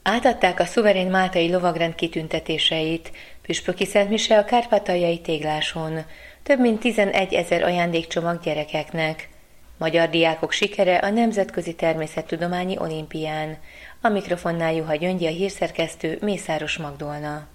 Átadták a szuverén máltai lovagrend kitüntetéseit. Püspöki szentmise a kárpátaljai Tégláson. Több mint 11 000 ajándékcsomag gyerekeknek. Magyar diákok sikere a Nemzetközi Természettudományi Olimpián. A mikrofonnál Juha Gyöngyi, a hírszerkesztő, Mészáros Magdolna.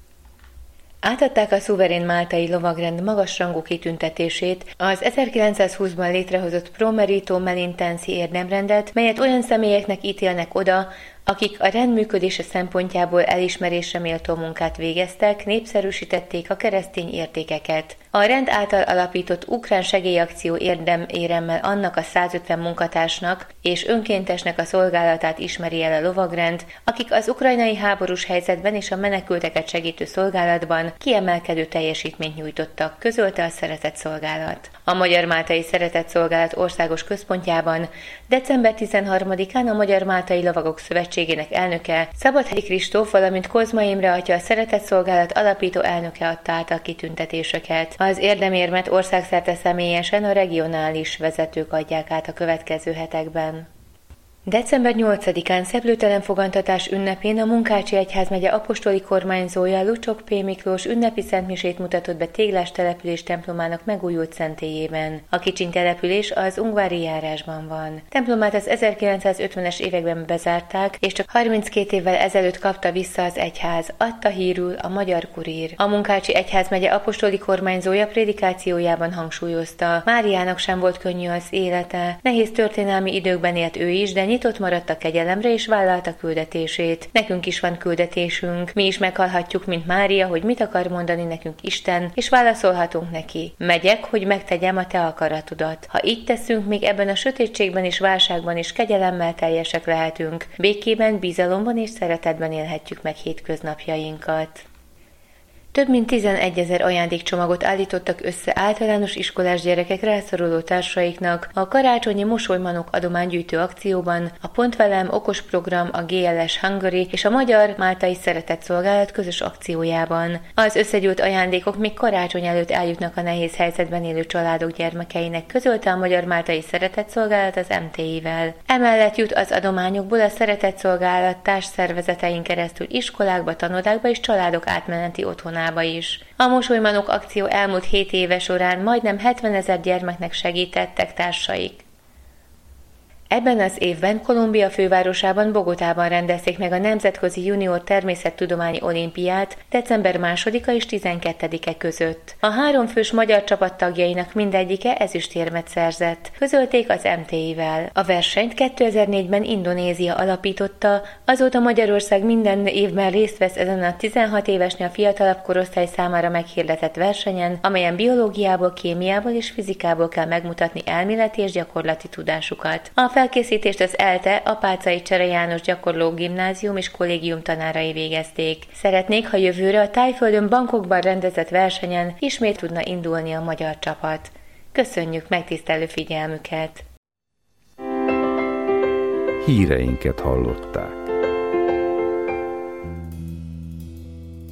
Átadták a szuverén máltai lovagrend magasrangú kitüntetését, az 1920-ban létrehozott Pro Merito Melintensi érdemrendet, melyet olyan személyeknek ítélnek oda, akik a rend működése szempontjából elismerésre méltó munkát végeztek, népszerűsítették a keresztény értékeket. A rend által alapított ukrán segélyakció érdeméremmel annak a 150 munkatársnak és önkéntesnek a szolgálatát ismeri el a lovagrend, akik az ukrajnai háborús helyzetben és a menekülteket segítő szolgálatban kiemelkedő teljesítményt nyújtottak, közölte a Szeretetszolgálat. A Magyar Máltai Szeretetszolgálat országos központjában december 13-án a Magyar Máltai Lovagok Szövetségének elnöke, Szabadhegyi Kristóf, valamint Kozma Imre atya, a Szeretetszolgálat alapító elnöke adta át a kitüntetéseket. Az érdemérmet országszerte személyesen a regionális vezetők adják át a következő hetekben. December 8-án szeplőtelen fogantatás ünnepén a Munkácsi Egyházmegye apostoli kormányzója Lucsok P. Miklós ünnepi szentmisét mutatott be Téglás település templomának megújult szentélyében. A kicsiny település az Ungvári járásban van. Templomát az 1950-es években bezárták, és csak 32 évvel ezelőtt kapta vissza az egyház, adta hírül a Magyar Kurír. A Munkácsi Egyházmegye apostoli kormányzója prédikációjában hangsúlyozta, Máriának sem volt könnyű az élete, nehéz történelmi időkben élt ő is, de nyitott maradt a kegyelemre és vállalta küldetését. Nekünk is van küldetésünk. Mi is meghallhatjuk, mint Mária, hogy mit akar mondani nekünk Isten, és válaszolhatunk neki. Megyek, hogy megtegyem a te akaratodat. Ha így teszünk, még ebben a sötétségben és válságban is kegyelemmel teljesek lehetünk. Békében, bizalomban és szeretetben élhetjük meg hétköznapjainkat. Több mint 11 000 ajándékcsomagot állítottak össze általános iskolás gyerekek rászoruló társaiknak a karácsonyi mosolymanok adománygyűjtő akcióban, a Pont Velem okos program, a GLS Hungary és a Magyar Máltai Szeretetszolgálat közös akciójában. Az összegyűjt ajándékok még karácsony előtt eljutnak a nehéz helyzetben élő családok gyermekeinek, közölte a Magyar Máltai Szeretetszolgálat az MTI-vel. Emellett jut az adományokból a Szeretetszolgálat társszervezetein keresztül iskolákba, tanodákba és családok átmeneti otthonába is. A Mosolymanok akció elmúlt 7 éve során majdnem 70 000 gyermeknek segítettek társaik. Ebben az évben Kolumbia fővárosában, Bogotában rendezték meg a Nemzetközi Junior Természettudományi Olimpiát december 2-a és 12-e között. A 3 fős magyar csapat tagjainak mindegyike ezüstérmet szerzett, közölték az MTI-vel. A versenyt 2004-ben Indonézia alapította, azóta Magyarország minden évben részt vesz ezen a 16 évesnél fiatalabb korosztály számára meghirdetett versenyen, amelyen biológiából, kémiából és fizikából kell megmutatni elméleti és gyakorlati tudásukat. A felkészítést az ELTE, Apáczai Csere János Gyakorló Gimnázium és Kollégium tanárai végezték. Szeretnék, ha jövőre a Tájföldön, Bangkokban rendezett versenyen ismét tudna indulni a magyar csapat. Köszönjük megtisztelő figyelmüket! Híreinket hallották.